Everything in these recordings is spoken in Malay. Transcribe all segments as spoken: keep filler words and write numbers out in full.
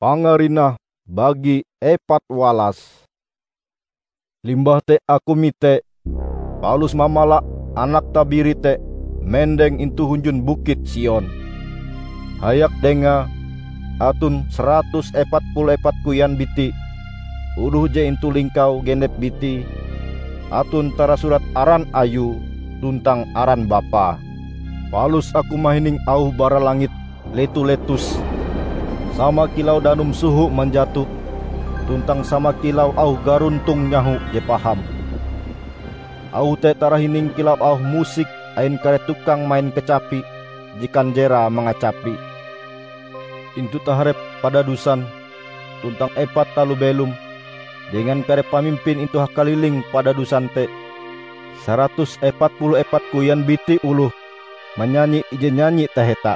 pangarinah bagi epat walas. Limbah te aku mite Paulus mamala anak tabiri te mendeng intu hunjun bukit Sion. Hayak denga atun seratus epat puluh epat kuyan biti uluh je intu lingkau genep biti atun tara surat aran ayu tuntang aran bapa. Paulus aku mahining auh bara langit letu-letus sama kilau danum suhu menjatuh tuntang sama kilau auh garuntung nyahu je paham. Auh te tarahining kilau auh musik ain kare tukang main kecapi jikan jera mengacapi. Intu taharep pada dusan tuntang epat talu belum dengan kare pamimpin intu hakaliling pada dusan te seratus epat puluh epat kuyan biti uluh menyanyi ije nyanyi taheta.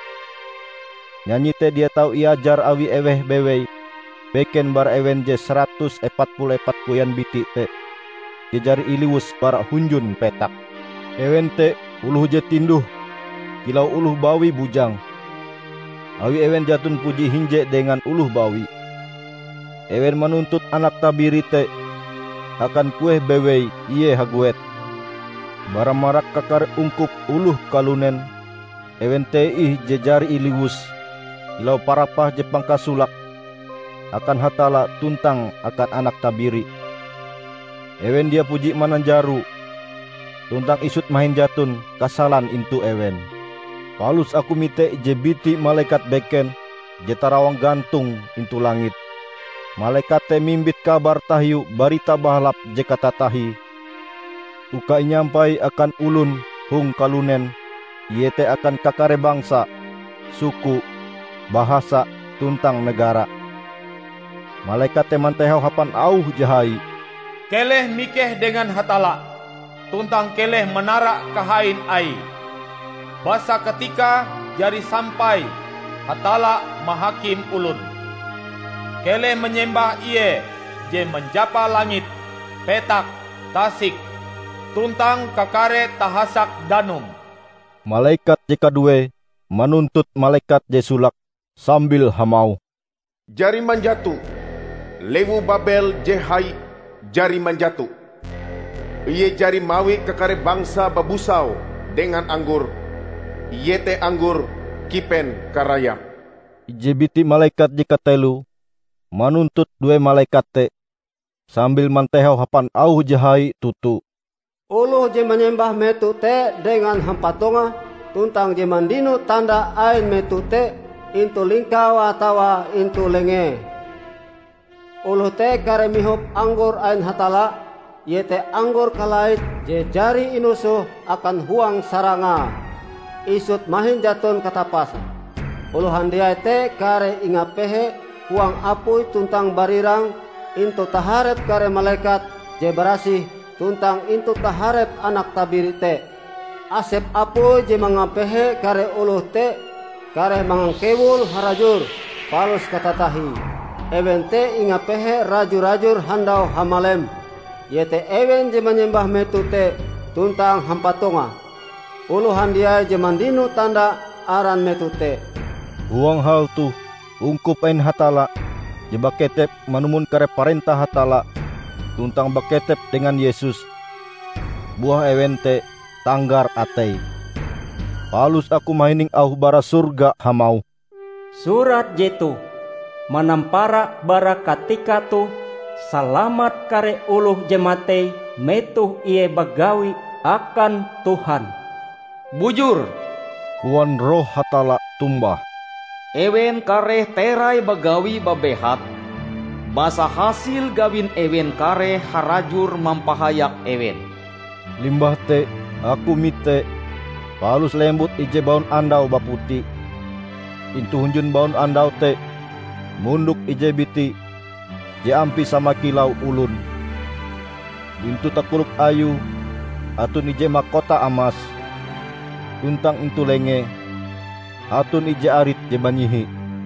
Nyanyi te dia tahu iajar awi eweh bewei beken bar ewen je seratus epat puluh epat kuyan biti te jejari iliwus para hunjun petak. Ewen te uluh je tinduh kilau uluh bawi bujang. Awi ewen jatun puji hinje dengan uluh bawi. Ewen menuntut anak tabiri te akan kueh bewei iye haguet. Bara marak kakar ungkup uluh kalunen. Ewen te ih jejari iliwus kilau parapah je pangkasulak akan hatala tuntang akan anak tabiri. Ewen dia puji mananjaru tuntang isut mahin jatun kasalan intu ewen. Paulus aku mite je biti malaikat beken je tarawang gantung intu langit. Malaikat te mimbit kabar tahyu barita bahalap je kata tahi. Uka nyampai akan ulun hung kalunen iye te akan kakare bangsa, suku, bahasa tuntang negara. Malaikat te mantehau hapan auh jahai. Keleh mikeh dengan hatala tuntang keleh menarak kahain ai. Basa ketika jari sampai hatala mahakim ulun. Keleh menyembah iye je menjapa langit, petak, tasik, tuntang kakare tahasak danum. Malaikat je kadue menuntut malaikat je sulak sambil hamau. Jari manjatu, lewu Babel je hai jari manjatu. Iye jari mawi kakare bangsa babusau dengan anggur. Iye te anggur kipen karaya. Ije biti malaikat je katelu menuntut dua malaikat te sambil mantehau hapan auh jahai tutu. Uluh je menyembah metu te dengan hampatonga tuntang je mandinu tanda ain metu te intu lingkau atawa intu lenge. Uluh te kare mihop anggur ain hatala ye te anggur kalait je jari inusuh akan huang saranga isut mahin jatun katapas. Uluh handiai te kare ingapehe huang apui tuntang barirang intu taharep kare malaikat je berasih tuntang intu taharep anak tabiri te. Asep apui je mangapehe kare uluh te kare mangangkewul harajur. Paulus katatahi ewen te ingapehe rajur-rajur handau hamalem. Yete ewen je menyembah metu te tuntang hampatonga. Uluh handiai je mandinu tanda aran metu te. Huang hal tu ungkup ain hatala je baketep manumun kare parentah hatala tuntang baketep dengan Yesus. Buah ewen te tanggar atei. Paulus aku mahining auh bara surga hamau. Surat jetu manampara bara katika tu salamat kare uluh jematei metuh iye bagawi akan Tuhan. Bujur Kuan roh hatala tumbah. Ewen kare terai bagawi babehat. Basa hasil gawin ewen kare harajur mampahayak ewen. Limbah te aku mite Paulus lembut ije baun andau baputi. Intu hunjun baun andau te munduk ije biti je ampi sama kilau ulun. Intu takuluk ayu atun ije makota amas tuntang intu lenge atun ije arit je banyihi.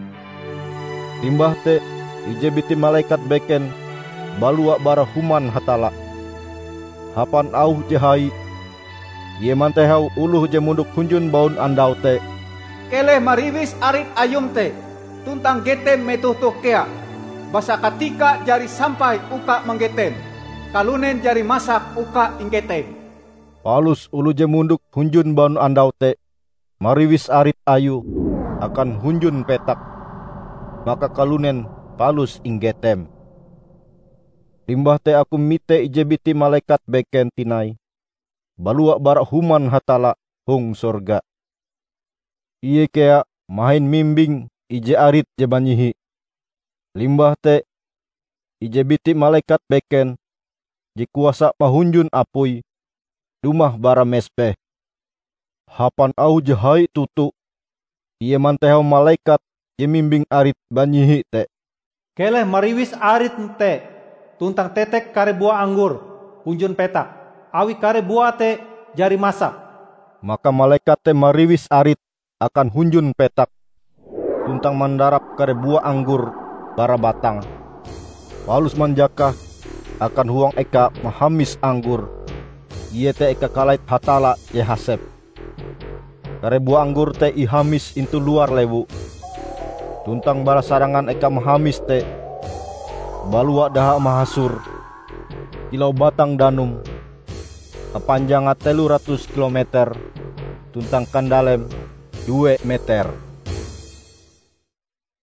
Limbah te ije biti malaikat beken balua bara human hatala. Hapan auh jahai ye mantehau uluh je munduk hunjun baun andau te. Keleh mariwis arit ayum te tuntang getem metuh tuh kea. Basa ketika jari sampai uka menggetem, kalunen jari masak uka inggetem. Paulus ulu je munduk hunjun banu andau te, mariwis arit ayu akan hunjun petak. Maka kalunen Paulus inggetem. Limbah te aku mite ije biti malaikat beken tinai, balua barak human hatala hung sorga. Iye kea mahin mimbing ije arit je banyihi. Limbah te ije biti malaikat beken je kuasa mahunjun apui dumah bara mesbeh. Hapan au je hai tutu, iye mantehau malaikat je mimbing arit banyihi te. Keleh mariwis arit te, tuntang tetek kare buah anggur, hunjun petak, awi kare buah te jari masak. Maka malaikat te mariwis arit akan hunjun petak, tuntang mandarap kare buah anggur bara batang. Paulus manjaka akan huang eka mahamis anggur, iye te eka kalait hatala je hasep. Kare buah anggur te ihamis intu luar lewu, tuntang bara sarangan eka mahamis te balua daha mahasur, kilau batang danum, panjang telu ratus kilometer, tuntang kandalem dua meter.